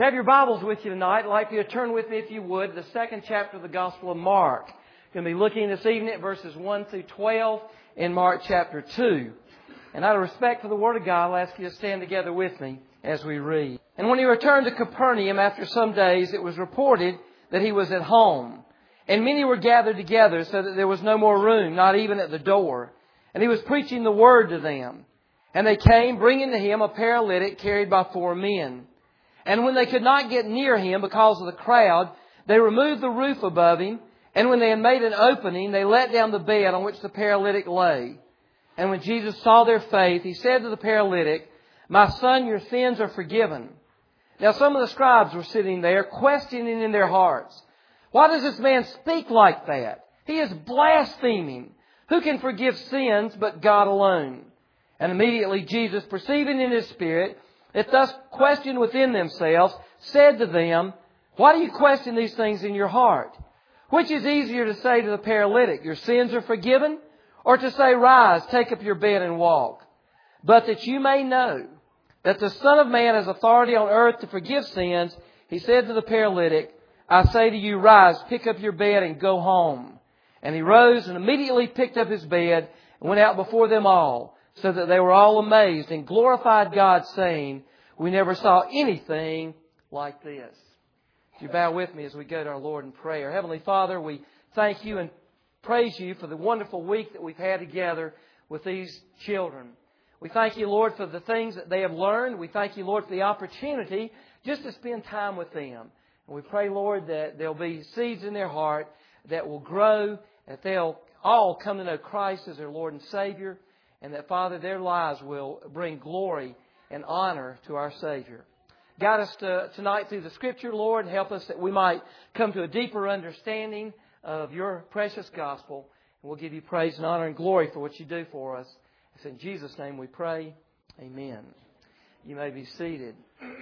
If you have your Bibles with you tonight, I'd like you to turn with me, if you would, the second chapter of the Gospel of Mark. We're going to be looking this evening at verses 1 through 12 in Mark chapter 2. And out of respect for the Word of God, I'll ask you to stand together with me as we read. And when he returned to Capernaum after some days, it was reported that he was at home. And many were gathered together so that there was no more room, not even at the door. And he was preaching the Word to them. And they came, bringing to him a paralytic carried by 4 men. And when they could not get near him because of the crowd, they removed the roof above him. And when they had made an opening, they let down the bed on which the paralytic lay. And when Jesus saw their faith, He said to the paralytic, "My son, your sins are forgiven." Now some of the scribes were sitting there, questioning in their hearts, "Why does this man speak like that? He is blaspheming. Who can forgive sins but God alone?" And immediately Jesus, perceiving in His spirit that thus questioned within themselves, said to them, "Why do you question these things in your heart? Which is easier to say to the paralytic, 'Your sins are forgiven,' or to say, 'Rise, take up your bed and walk'? But that you may know that the Son of Man has authority on earth to forgive sins," He said to the paralytic, "I say to you, rise, pick up your bed and go home." And he rose and immediately picked up his bed and went out before them all, so that they were all amazed and glorified God, saying, "We never saw anything like this." If you bow with me as we go to our Lord in prayer. Heavenly Father, we thank You and praise You for the wonderful week that we've had together with these children. We thank You, Lord, for the things that they have learned. We thank You, Lord, for the opportunity just to spend time with them. And we pray, Lord, that there'll be seeds in their heart that will grow, that they'll all come to know Christ as their Lord and Savior, and that, Father, their lives will bring glory and honor to our Savior. Guide us tonight through the Scripture, Lord, and help us that we might come to a deeper understanding of Your precious gospel. And we'll give You praise and honor and glory for what You do for us. It's in Jesus' name we pray. Amen. You may be seated.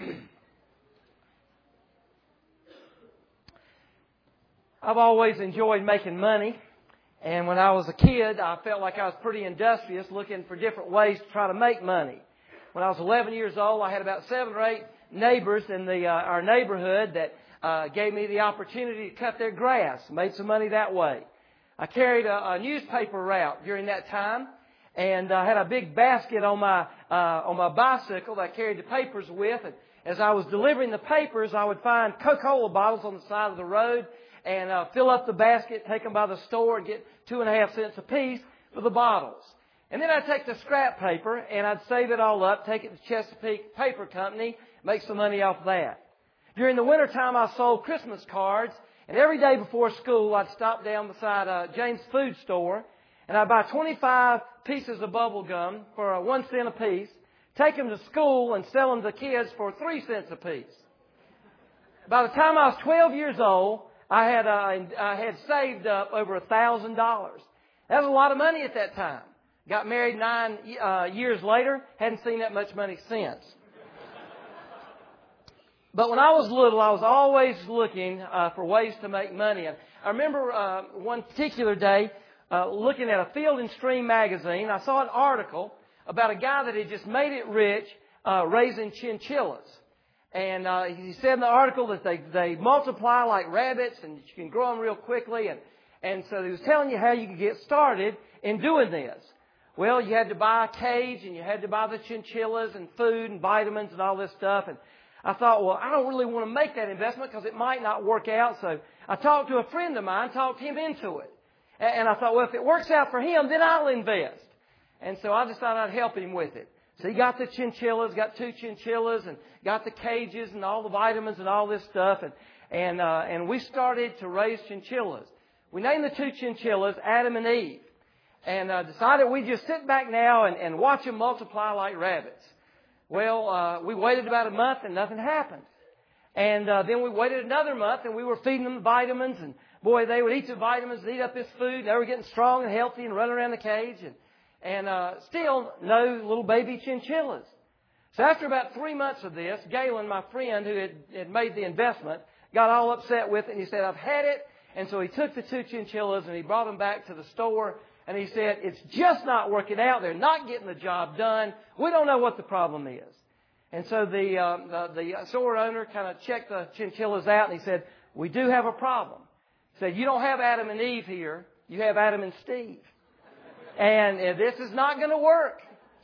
I've always enjoyed making money. And when I was a kid, I felt like I was pretty industrious, looking for different ways to try to make money. When I was 11 years old, I had about 7 or 8 neighbors in our neighborhood that gave me the opportunity to cut their grass. Made some money that way. I carried a newspaper route during that time, and I had a big basket on my bicycle that I carried the papers with. And as I was delivering the papers, I would find Coca-Cola bottles on the side of the road and fill up the basket, take them by the store, and get 2.5 cents a piece for the bottles. And then I'd take the scrap paper and I'd save it all up, take it to Chesapeake Paper Company, make some money off that. During the wintertime, I sold Christmas cards, and every day before school, I'd stop down beside James Food Store, and I'd buy 25 pieces of bubble gum for 1 cent a piece, take them to school and sell them to kids for 3 cents a piece. By the time I was 12 years old, I had saved up over $1,000. That was a lot of money at that time. Got married 9 years later. Hadn't seen that much money since. But when I was little, I was always looking for ways to make money. And I remember one particular day looking at a Field and Stream magazine. I saw an article about a guy that had just made it rich raising chinchillas. And he said in the article that they multiply like rabbits and you can grow them real quickly. And so he was telling you how you could get started in doing this. Well, you had to buy a cage and you had to buy the chinchillas and food and vitamins and all this stuff. And I thought, well, I don't really want to make that investment because it might not work out. So I talked to a friend of mine, talked him into it. And I thought, well, if it works out for him, then I'll invest. And so I decided I'd help him with it. So he got the chinchillas, got 2 chinchillas, and got the cages and all the vitamins and all this stuff. And we started to raise chinchillas. We named the 2 chinchillas Adam and Eve. And decided we'd just sit back now and watch them multiply like rabbits. Well, we waited about a month and nothing happened. And then we waited another month and we were feeding them vitamins. And boy, they would eat the vitamins, eat up this food. They were getting strong and healthy and running around the cage. And still no little baby chinchillas. So after about 3 months of this, Galen, my friend who had made the investment, got all upset with it. And he said, "I've had it." And so he took the 2 chinchillas and he brought them back to the store. And he said, "It's just not working out. They're not getting the job done. We don't know what the problem is." And so the store owner kind of checked the chinchillas out, and he said, "We do have a problem." He said, "You don't have Adam and Eve here. You have Adam and Steve. And this is not going to work."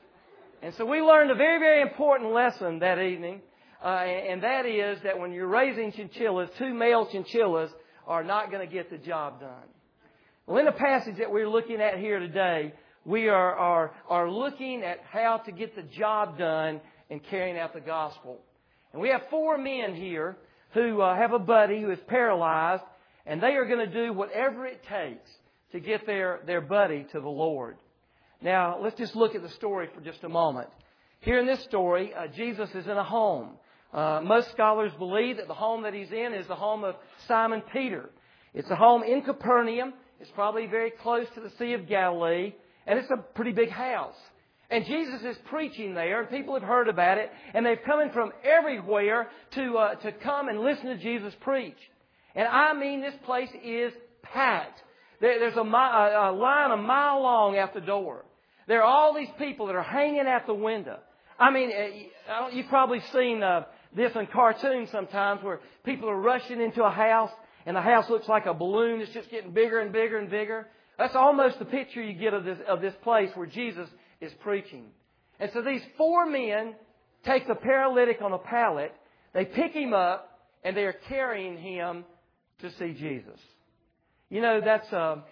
And so we learned a very, very important lesson that evening. And that is that when you're raising chinchillas, 2 male chinchillas are not going to get the job done. Well, in the passage that we're looking at here today, we are looking at how to get the job done in carrying out the gospel. And we have 4 men here who have a buddy who is paralyzed, and they are going to do whatever it takes to get their buddy to the Lord. Now, let's just look at the story for just a moment. Here in this story, Jesus is in a home. Most scholars believe that the home that He's in is the home of Simon Peter. It's a home in Capernaum. It's probably very close to the Sea of Galilee. And it's a pretty big house. And Jesus is preaching there, and people have heard about it, and they've come in from everywhere to come and listen to Jesus preach. And I mean, this place is packed. There's a line a mile long out the door. There are all these people that are hanging out the window. I mean, you've probably seen this in cartoons sometimes, where people are rushing into a house, and the house looks like a balloon. It's just getting bigger and bigger and bigger. That's almost the picture you get of this place where Jesus is preaching. And so these 4 men take the paralytic on a pallet, they pick him up, and they are carrying him to see Jesus. You know, that's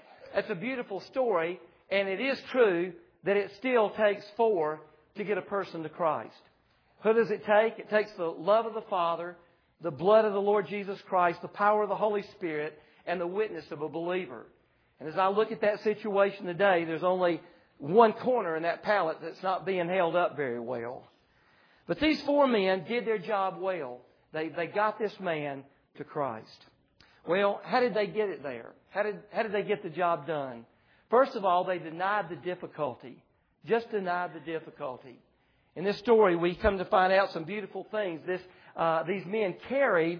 a beautiful story, and it is true that it still takes 4 to get a person to Christ. What does it take? It takes the love of the Father, the blood of the Lord Jesus Christ, the power of the Holy Spirit, and the witness of a believer. And as I look at that situation today, there's only one corner in that pallet that's not being held up very well. But these 4 men did their job well. They got this man to Christ. Well, how did they get it there? How did they get the job done? First of all, they denied the difficulty. Just denied the difficulty. In this story, we come to find out some beautiful things. These men carried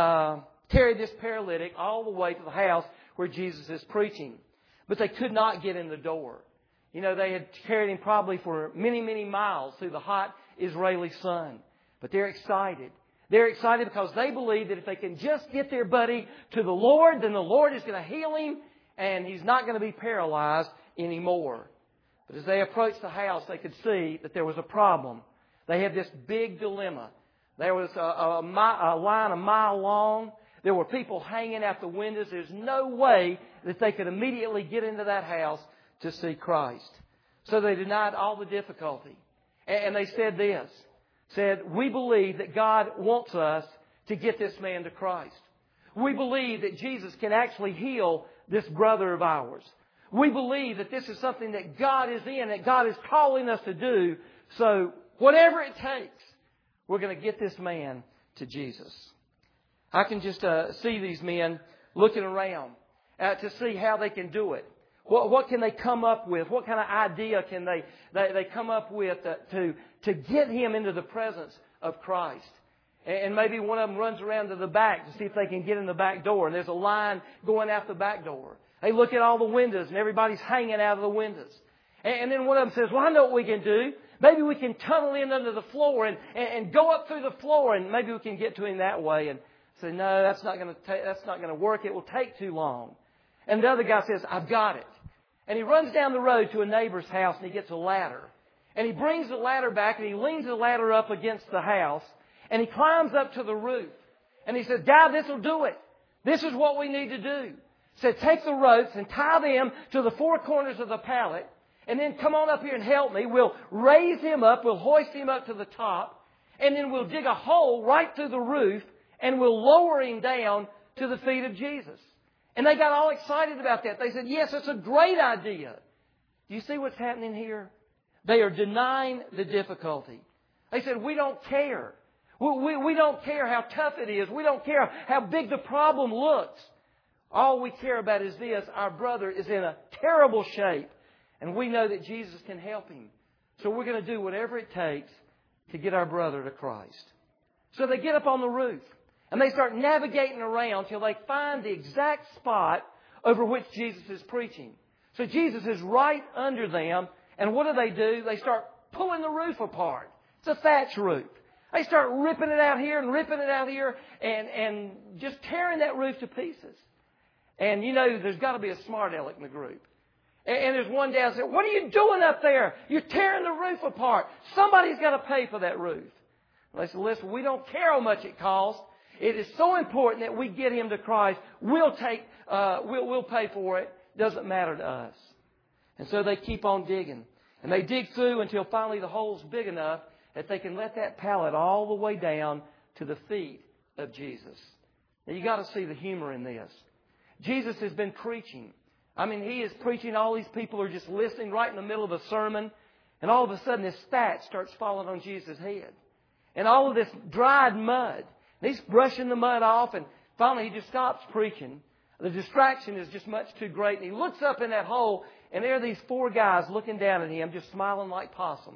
this paralytic all the way to the house where Jesus is preaching. But they could not get in the door. You know, they had carried him probably for many, many miles through the hot Israeli sun. But they're excited. They're excited because they believe that if they can just get their buddy to the Lord, then the Lord is going to heal him and he's not going to be paralyzed anymore. But as they approached the house, they could see that there was a problem. They had this big dilemma. There was a line a mile long. There were people hanging out the windows. There's no way that they could immediately get into that house to see Christ. So they denied all the difficulty. And they said this. Said, we believe that God wants us to get this man to Christ. We believe that Jesus can actually heal this brother of ours. We believe that this is something that God is in, that God is calling us to do. So whatever it takes, we're going to get this man to Jesus. I can just see these men looking around to see how they can do it. What can they come up with? What kind of idea can they come up with to get him into the presence of Christ? And maybe one of them runs around to the back to see if they can get in the back door. And there's a line going out the back door. They look at all the windows and everybody's hanging out of the windows. And then one of them says, well, I know what we can do. Maybe we can tunnel in under the floor and go up through the floor and maybe we can get to him that way. And say, no, that's not going to work. It will take too long. And the other guy says, I've got it. And he runs down the road to a neighbor's house and he gets a ladder. And he brings the ladder back and he leans the ladder up against the house and he climbs up to the roof. And he says, Dad, this will do it. This is what we need to do. He said, take the ropes and tie them to the 4 corners of the pallet and then come on up here and help me. We'll raise him up. We'll hoist him up to the top and then we'll dig a hole right through the roof and we'll lower him down to the feet of Jesus. And they got all excited about that. They said, yes, that's a great idea. Do you see what's happening here? They are denying the difficulty. They said, we don't care. We don't care how tough it is. We don't care how big the problem looks. All we care about is this. Our brother is in a terrible shape. And we know that Jesus can help him. So we're going to do whatever it takes to get our brother to Christ. So they get up on the roof. And they start navigating around till they find the exact spot over which Jesus is preaching. So Jesus is right under them. And what do? They start pulling the roof apart. It's a thatch roof. They start ripping it out here and ripping it out here and just tearing that roof to pieces. And you know, there's got to be a smart aleck in the group. And there's one dad said, "What are you doing up there? You're tearing the roof apart. Somebody's got to pay for that roof." And they said, "Listen, we don't care how much it costs. It is so important that we get him to Christ. We'll pay for it. Doesn't matter to us." And so they keep on digging. And they dig through until finally the hole's big enough that they can let that pallet all the way down to the feet of Jesus. Now you got to see the humor in this. Jesus has been preaching. I mean, He is preaching. All these people are just listening right in the middle of a sermon. And all of a sudden this fat starts falling on Jesus' head. And all of this dried mud. And He's brushing the mud off. And finally He just stops preaching. The distraction is just much too great. And He looks up in that hole. And there are these 4 guys looking down at Him, just smiling like possums.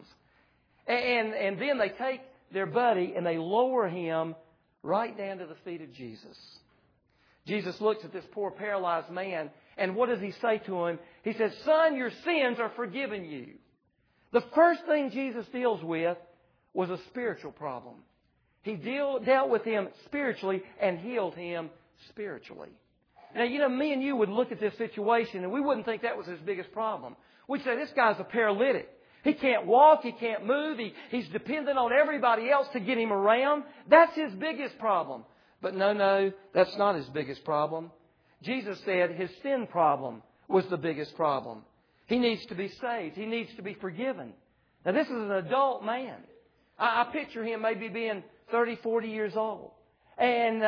And then they take their buddy and they lower him right down to the feet of Jesus. Jesus looks at this poor paralyzed man. And what does He say to him? He says, "Son, your sins are forgiven you." The first thing Jesus deals with was a spiritual problem. He dealt with him spiritually and healed him spiritually. Now, you know, me and you would look at this situation and we wouldn't think that was his biggest problem. We'd say, this guy's a paralytic. He can't walk. He can't move. He's dependent on everybody else to get him around. That's his biggest problem. But no, that's not his biggest problem. Jesus said his sin problem was the biggest problem. He needs to be saved. He needs to be forgiven. Now, this is an adult man. I picture him maybe being 30, 40 years old. And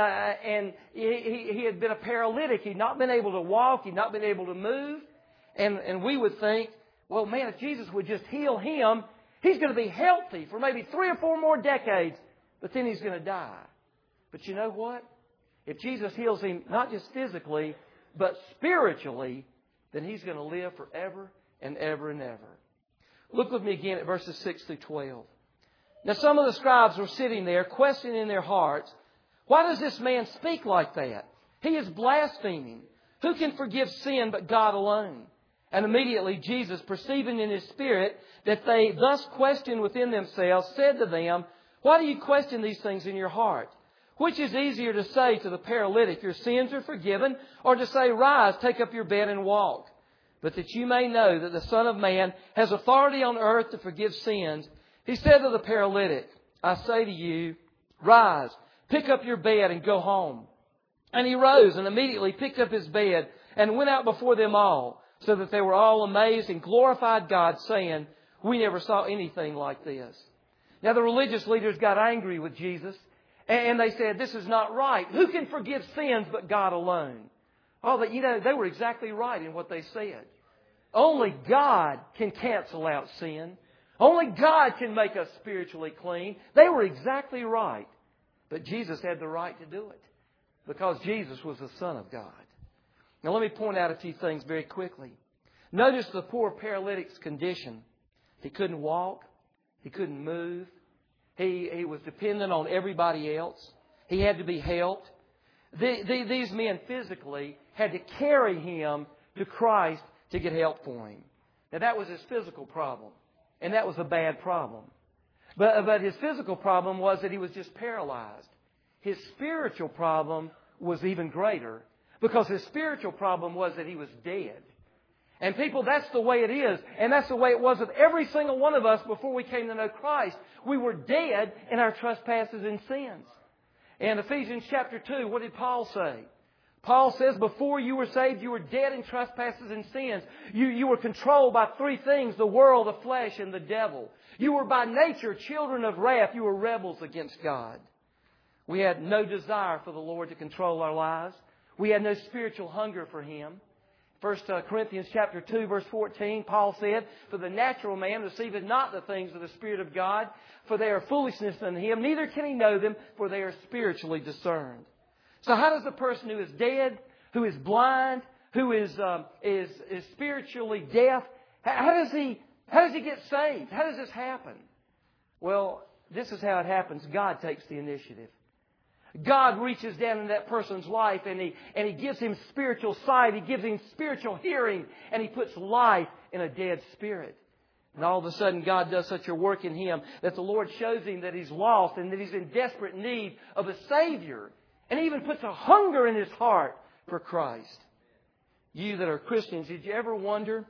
he had been a paralytic. He'd not been able to walk. He'd not been able to move. And we would think, well, man, if Jesus would just heal him, he's going to be healthy for maybe 3 or 4 more decades. But then he's going to die. But you know what? If Jesus heals him, not just physically, but spiritually, then he's going to live forever and ever and ever. Look with me again at verses 6 through 12. Now, some of the scribes were sitting there, questioning in their hearts, "Why does this man speak like that? He is blaspheming. Who can forgive sin but God alone?" And immediately Jesus, perceiving in His spirit that they thus questioned within themselves, said to them, "Why do you question these things in your heart? Which is easier to say to the paralytic, 'Your sins are forgiven,' or to say, 'Rise, take up your bed and walk'? But that you may know that the Son of Man has authority on earth to forgive sins." He said to the paralytic, "I say to you, rise, pick up your bed and go home." And he rose and immediately picked up his bed and went out before them all, so that they were all amazed and glorified God, saying, "We never saw anything like this." Now the religious leaders got angry with Jesus, and they said, "This is not right. Who can forgive sins but God alone?" Oh, but you know, they were exactly right in what they said. Only God can cancel out sin. Only God can make us spiritually clean. They were exactly right. But Jesus had the right to do it because Jesus was the Son of God. Now let me point out a few things very quickly. Notice the poor paralytic's condition. He couldn't walk. He couldn't move. He was dependent on everybody else. He had to be helped. These men physically had to carry him to Christ to get help for him. Now that was his physical problem. And that was a bad problem. But his physical problem was that he was just paralyzed. His spiritual problem was even greater, because his spiritual problem was that he was dead. And people, that's the way it is. And that's the way it was with every single one of us before we came to know Christ. We were dead in our trespasses and sins. In Ephesians chapter 2, what did Paul say? Paul says, before you were saved, you were dead in trespasses and sins. You were controlled by 3 things: the world, the flesh, and the devil. You were by nature children of wrath. You were rebels against God. We had no desire for the Lord to control our lives. We had no spiritual hunger for Him. 1 Corinthians chapter 2, verse 14, Paul said, "For the natural man receiveth not the things of the Spirit of God, for they are foolishness unto him, neither can he know them, for they are spiritually discerned." So how does a person who is dead, who is blind, who is spiritually deaf, how does he get saved? How does this happen? Well, this is how it happens. God takes the initiative. God reaches down in that person's life and He gives him spiritual sight. He gives him spiritual hearing, and He puts life in a dead spirit. And all of a sudden God does such a work in him that the Lord shows him that he's lost and that he's in desperate need of a Savior. And He even puts a hunger in his heart for Christ. You that are Christians, did you ever wonder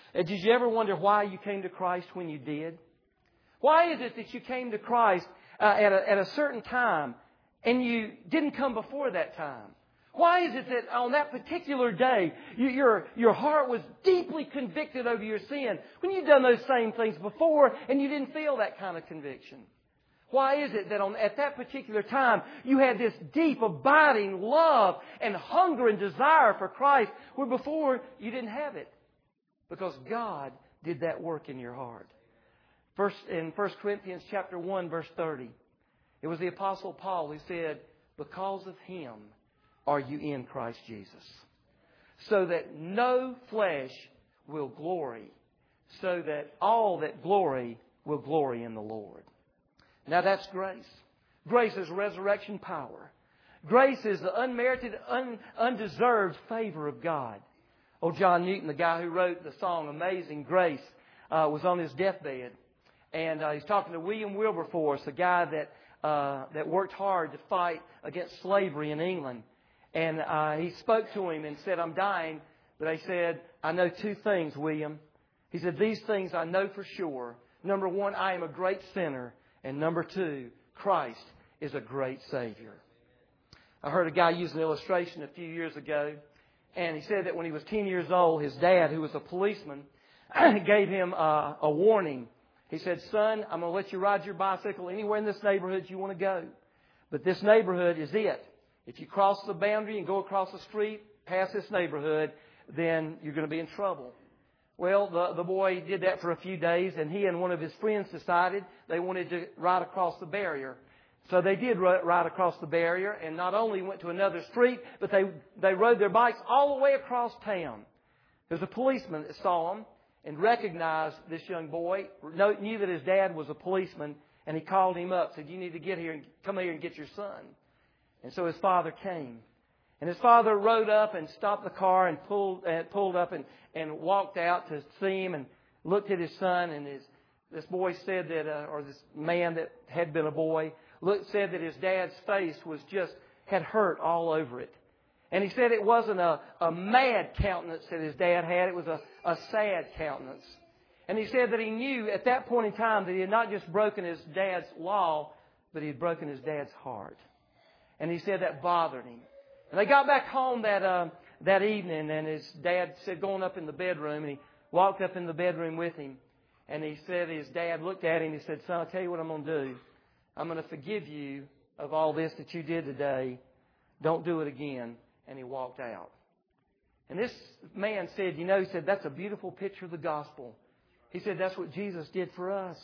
why you came to Christ when you did? Why is it that you came to Christ at a certain time and you didn't come before that time? Why is it that on that particular day your heart was deeply convicted over your sin when you'd done those same things before and you didn't feel that kind of conviction? Why is it that at that particular time you had this deep, abiding love and hunger and desire for Christ where before you didn't have it? Because God did that work in your heart. In 1 Corinthians chapter 1, verse 30, it was the Apostle Paul who said, "Because of Him are you in Christ Jesus, so that no flesh will glory, so that all that glory will glory in the Lord." Now that's grace. Grace is resurrection power. Grace is the unmerited, undeserved favor of God. Old John Newton, the guy who wrote the song Amazing Grace, was on his deathbed. And he's talking to William Wilberforce, a guy that worked hard to fight against slavery in England. And he spoke to him and said, "I'm dying." But he said, "I know two things, William." He said, "These things I know for sure. Number one, I am a great sinner. And number two, Christ is a great Savior." I heard a guy use an illustration a few years ago. And he said that when he was 10 years old, his dad, who was a policeman, gave him a warning. He said, "Son, I'm going to let you ride your bicycle anywhere in this neighborhood you want to go. But this neighborhood is it. If you cross the boundary and go across the street past this neighborhood, then you're going to be in trouble." Well, the boy did that for a few days, and he and one of his friends decided they wanted to ride across the barrier. So they did ride across the barrier, and not only went to another street, but they rode their bikes all the way across town. There's a policeman that saw them and recognized this young boy, knew that his dad was a policeman, and he called him up, said, "You need to get here and come here and get your son." And so his father came. And his father rode up and stopped the car and pulled up and walked out to see him and looked at his son. And this boy said that, or this man that had been a boy, said that his dad's face had hurt all over it. And he said it wasn't a mad countenance that his dad had. It was a sad countenance. And he said that he knew at that point in time that he had not just broken his dad's law, but he had broken his dad's heart. And he said that bothered him. And they got back home that evening, and his dad said, going up in the bedroom, and he walked up in the bedroom with him. And he said, his dad looked at him and he said, "Son, I'll tell you what I'm going to do. I'm going to forgive you of all this that you did today. Don't do it again." And he walked out. And this man said, he said, "That's a beautiful picture of the gospel." He said, "That's what Jesus did for us."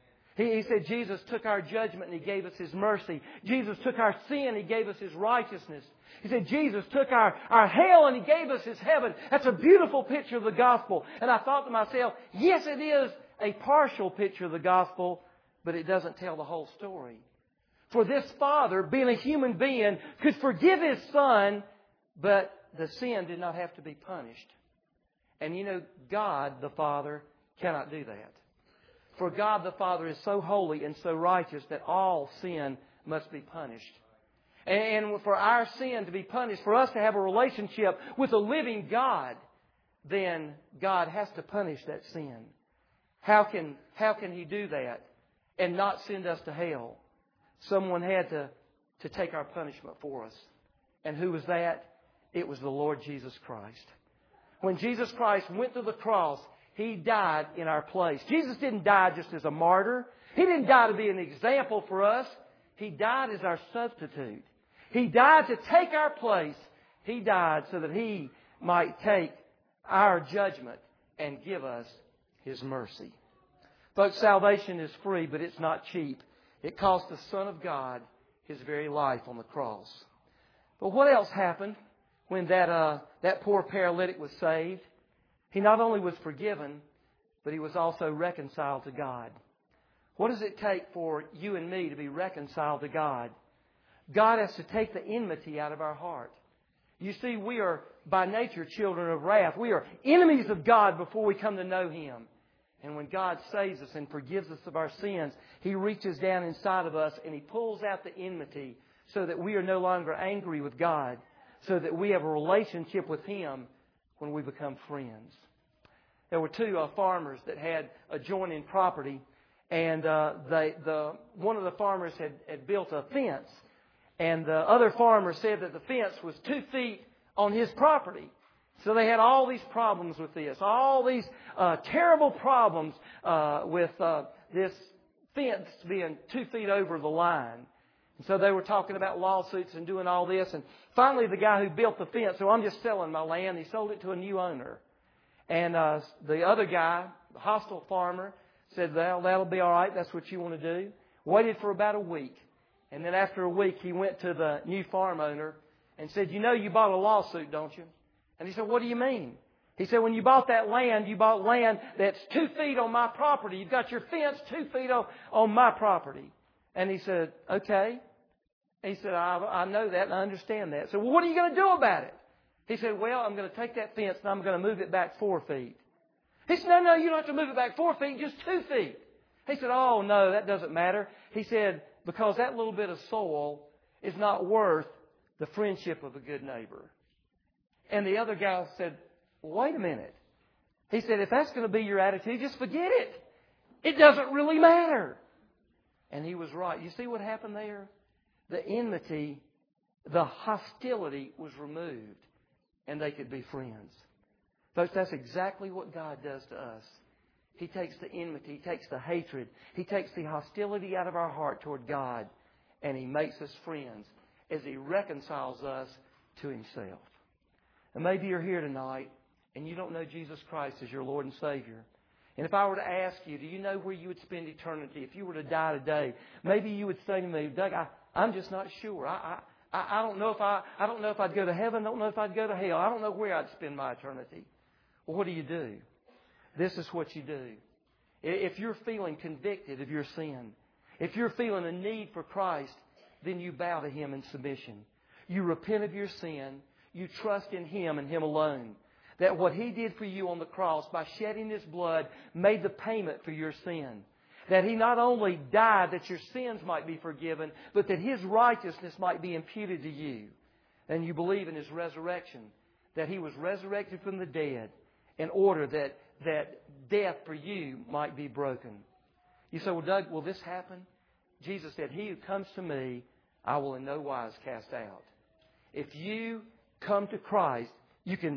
He said Jesus took our judgment and He gave us His mercy. Jesus took our sin and He gave us His righteousness. He said Jesus took our hell and He gave us His heaven. That's a beautiful picture of the gospel. And I thought to myself, yes, it is a partial picture of the gospel, but it doesn't tell the whole story. For this father, being a human being, could forgive his son, but the sin did not have to be punished. And God the Father cannot do that. For God the Father is so holy and so righteous that all sin must be punished. And for our sin to be punished, for us to have a relationship with a living God, then God has to punish that sin. How can He do that and not send us to hell? Someone had to take our punishment for us. And who was that? It was the Lord Jesus Christ. When Jesus Christ went to the cross, He died in our place. Jesus didn't die just as a martyr. He didn't die to be an example for us. He died as our substitute. He died to take our place. He died so that He might take our judgment and give us His mercy. Folks, salvation is free, but it's not cheap. It cost the Son of God His very life on the cross. But what else happened when that poor paralytic was saved? He not only was forgiven, but he was also reconciled to God. What does it take for you and me to be reconciled to God? God has to take the enmity out of our heart. You see, we are by nature children of wrath. We are enemies of God before we come to know Him. And when God saves us and forgives us of our sins, He reaches down inside of us and He pulls out the enmity so that we are no longer angry with God, so that we have a relationship with Him when we become friends. There were two farmers that had adjoining property, and one of the farmers had built a fence, and the other farmer said that the fence was 2 feet on his property. So they had all these problems with this, all these terrible problems with this fence being 2 feet over the line. And so they were talking about lawsuits and doing all this. And finally the guy who built the fence said, I'm just selling my land. He sold it to a new owner. And the other guy, the hostile farmer, said, well, that'll be all right. That's what you want to do. Waited for about a week. And then after a week, he went to the new farm owner and said, you know you bought a lawsuit, don't you? And he said, what do you mean? He said, when you bought that land, you bought land that's 2 feet on my property. You've got your fence 2 feet on my property. And he said, okay. He said, I know that and I understand that. So, well, what are you going to do about it? He said, well, I'm going to take that fence and I'm going to move it back 4 feet. He said, no, you don't have to move it back 4 feet, just 2 feet. He said, oh, no, that doesn't matter. He said, because that little bit of soil is not worth the friendship of a good neighbor. And the other guy said, wait a minute. He said, if that's going to be your attitude, just forget it. It doesn't really matter. And he was right. You see what happened there? The enmity, the hostility was removed, and they could be friends. Folks, that's exactly what God does to us. He takes the enmity, He takes the hatred, He takes the hostility out of our heart toward God, and He makes us friends as He reconciles us to Himself. And maybe you're here tonight and you don't know Jesus Christ as your Lord and Savior. And if I were to ask you, do you know where you would spend eternity if you were to die today? Maybe you would say to me, Doug, I'm just not sure. I don't know if I'd go to heaven. I don't know if I'd go to hell. I don't know where I'd spend my eternity. Well, what do? This is what you do. If you're feeling convicted of your sin, if you're feeling a need for Christ, then you bow to Him in submission. You repent of your sin. You trust in Him and Him alone. That what He did for you on the cross by shedding His blood made the payment for your sin. That He not only died that your sins might be forgiven, but that His righteousness might be imputed to you. And you believe in His resurrection. That He was resurrected from the dead in order that death for you might be broken. You say, well, Doug, will this happen? Jesus said, he who comes to me, I will in no wise cast out. If you come to Christ, you can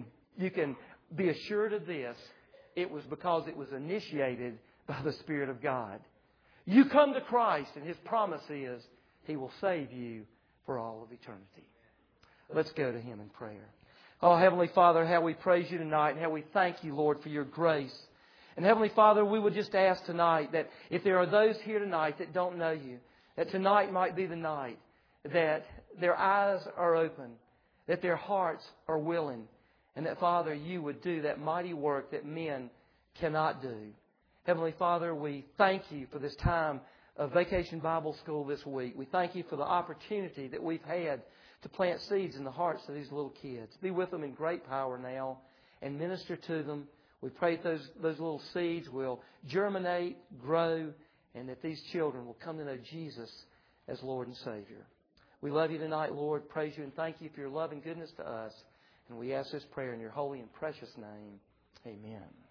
be assured of this. It was because it was initiated by the Spirit of God. You come to Christ and His promise is He will save you for all of eternity. Let's go to Him in prayer. Oh, Heavenly Father, how we praise You tonight and how we thank You, Lord, for Your grace. And Heavenly Father, we would just ask tonight that if there are those here tonight that don't know You, that tonight might be the night that their eyes are open, that their hearts are willing, and that, Father, You would do that mighty work that men cannot do. Heavenly Father, we thank You for this time of Vacation Bible School this week. We thank You for the opportunity that we've had to plant seeds in the hearts of these little kids. Be with them in great power now and minister to them. We pray that those little seeds will germinate, grow, and that these children will come to know Jesus as Lord and Savior. We love You tonight, Lord. Praise You and thank You for Your love and goodness to us. And we ask this prayer in Your holy and precious name. Amen.